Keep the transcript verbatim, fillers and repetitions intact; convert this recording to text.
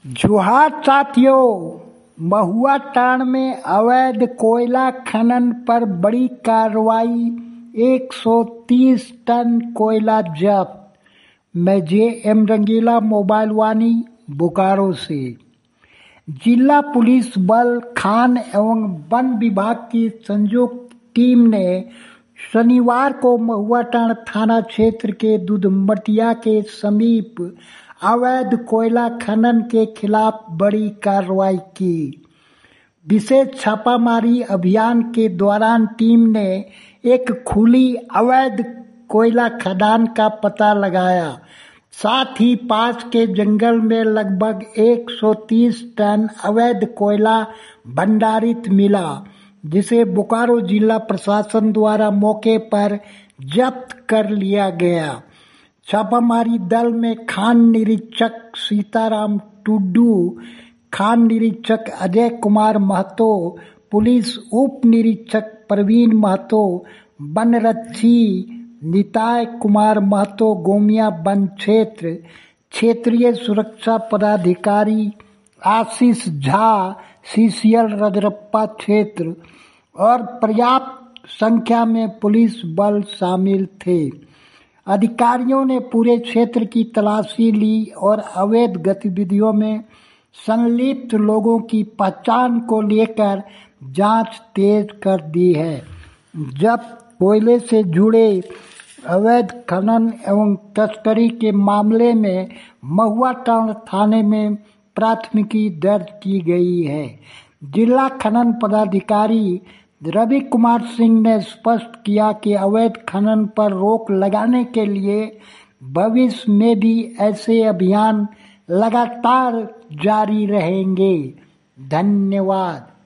जोहार साथियों, महुआ टांड में अवैध कोयला खनन पर बड़ी कार्रवाई। एक सौ तीस टन कोयला जब्त। मैं जे एम रंगीला, मोबाइल वानी, बोकारो से। जिला पुलिस बल, खान एवं वन विभाग की संयुक्त टीम ने शनिवार को महुआ टांड थाना क्षेत्र के दुधमटिया के समीप अवैध कोयला खनन के खिलाफ बड़ी कार्रवाई की। विशेष छापामारी अभियान के दौरान टीम ने एक खुली अवैध कोयला खदान का पता लगाया। साथ ही पास के जंगल में लगभग एक सौ तीस टन अवैध कोयला भंडारित मिला, जिसे बोकारो जिला प्रशासन द्वारा मौके पर जब्त कर लिया गया। छापामारी दल में खान निरीक्षक सीताराम टुड्डू, खान निरीक्षक अजय कुमार महतो, पुलिस उप निरीक्षक प्रवीण महतो, वनरक्षी निताय कुमार महतो गोमिया वन क्षेत्र, क्षेत्रीय सुरक्षा पदाधिकारी आशीष झा सीसीएल रजरप्पा क्षेत्र और पर्याप्त संख्या में पुलिस बल शामिल थे। अधिकारियों ने पूरे क्षेत्र की तलाशी ली और अवैध गतिविधियों में संलिप्त लोगों की पहचान को लेकर जांच तेज कर दी है। जब कोयले से जुड़े अवैध खनन एवं तस्करी के मामले में महुआ टांड थाने में प्राथमिकी दर्ज की गई है। जिला खनन पदाधिकारी रवि कुमार सिंह ने स्पष्ट किया कि अवैध खनन पर रोक लगाने के लिए भविष्य में भी ऐसे अभियान लगातार जारी रहेंगे। धन्यवाद।